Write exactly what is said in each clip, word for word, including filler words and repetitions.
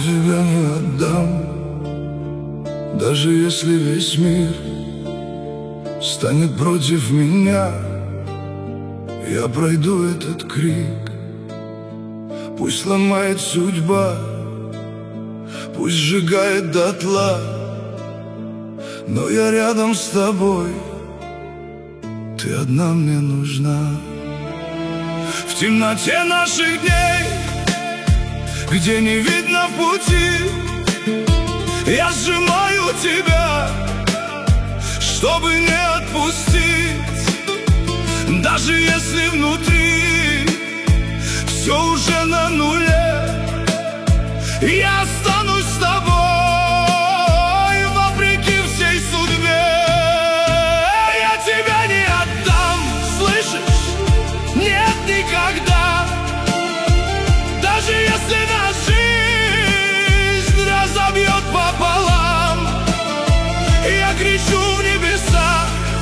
тебя не отдам, даже если весь мир станет против меня. Я пройду этот крик, пусть ломает судьба, пусть сжигает дотла, но я рядом с тобой, ты одна мне нужна. В темноте наших дней, где не видно пути, я сжимаю тебя, чтобы не отпустить. Даже если внутри все уже на нуле, я останусь с тобой вопреки всей судьбе. Я тебя не отдам, слышишь? Нет, никогда. Даже если нас жизнь разобьет пополам, я кричу в небеса,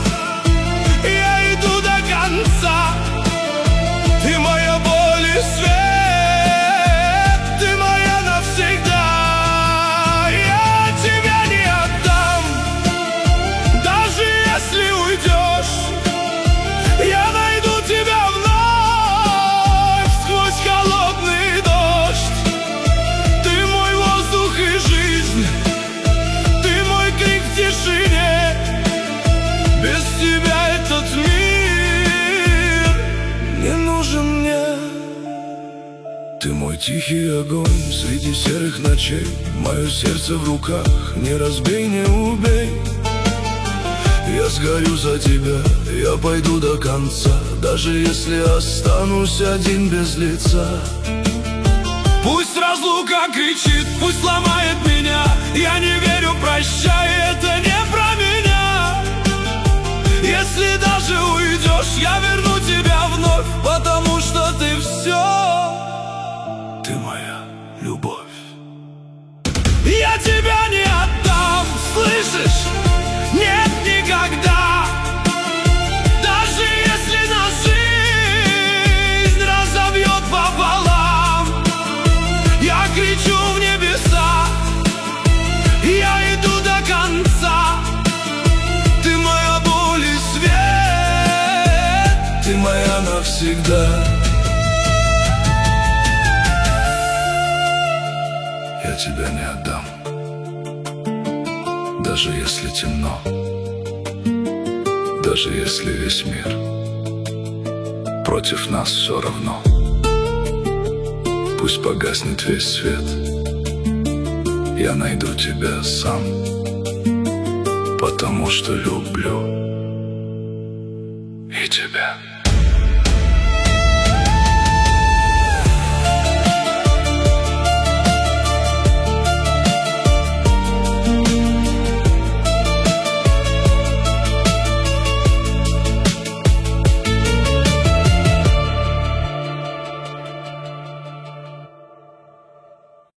я иду до конца. Ты моя боль и свет, ты моя навсегда. Я тебя не отдам, даже если уйдешь. Я найду тебя вновь сквозь холодный дождь. Ты мой воздух и жизнь, ты мой крик в тишине. Без тебя этот мир не нужен мне. Ты мой тихий огонь среди серых ночей, мое сердце в руках, не разбей, не убей. Я сгорю за тебя, я пойду до конца, даже если останусь один без лица. Пусть разлука кричит, пусть ломает меня, я не верю, прощай, это не про меня. Если даже уйдешь, я верну тебя вновь, потому что ты все, ты моя любовь. Я тебя не отдам, слышишь? Нет, никогда. Даже если нас жизнь разобьет пополам, я кричу в небеса, я иду до конца. Ты моя боль и свет, ты моя навсегда. Я тебя не отдам, даже если темно, даже если весь мир против нас, все равно. Пусть погаснет весь свет, я найду тебя сам, потому что люблю.